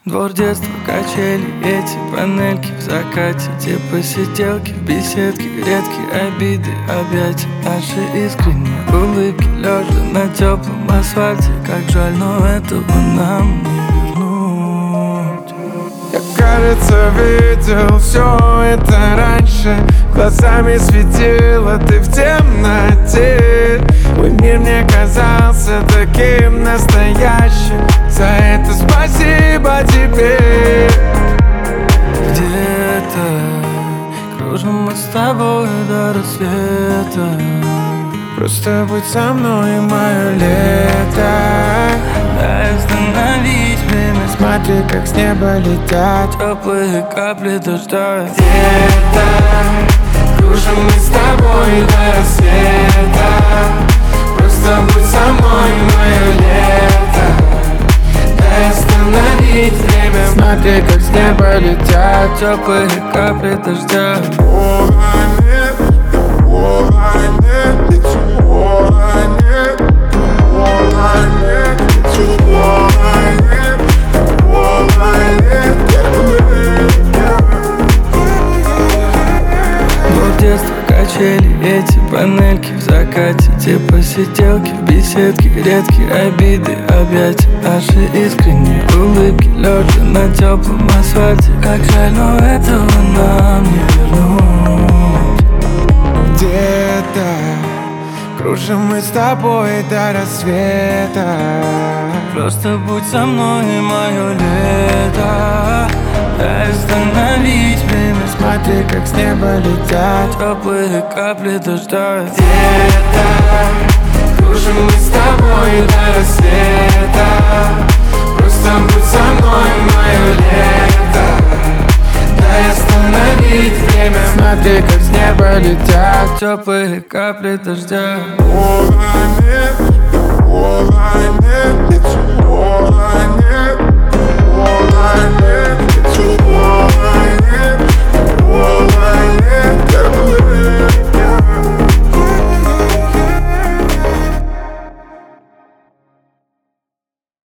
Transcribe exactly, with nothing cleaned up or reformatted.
Двор детства, качели, эти панельки в закате, те посиделки в беседке, редкие обиды, объятия наши искренние улыбки, лежа на теплом асфальте. Как жаль, но этого нам не вернуть. Я, кажется, видел все это раньше. Глазами светила ты в темноте. Мой мир мне казался таким настоящим. За это спасибо тебе. Где-то кружим мы с тобой до рассвета. Просто будь со мной, мое лето. Дай остановить время. Смотри, как с неба летят теплые капли дождя. Где-то кружим мы с тобой до рассвета. Просто будь со мной, мое лето. Дай остановить время. Смотри, как с неба летят теплые капли дождя. Качели, эти панельки в закате, те посиделки в беседке, редкие обиды, объятия наши искренние улыбки, лежа на теплом асфальте. Как жаль, но этого нам не вернуть. Где-то кружим мы с тобой до рассвета. Просто будь со мной, мое лето. Дай остановить время. Смотри, как с неба летят теплые капли дождя. Где-то кружим мы с тобой до рассвета. Просто будь со мной, мое лето. Дай остановить время. Смотри, как с неба летят теплые капли дождя. All I need, all I need, it's all I need.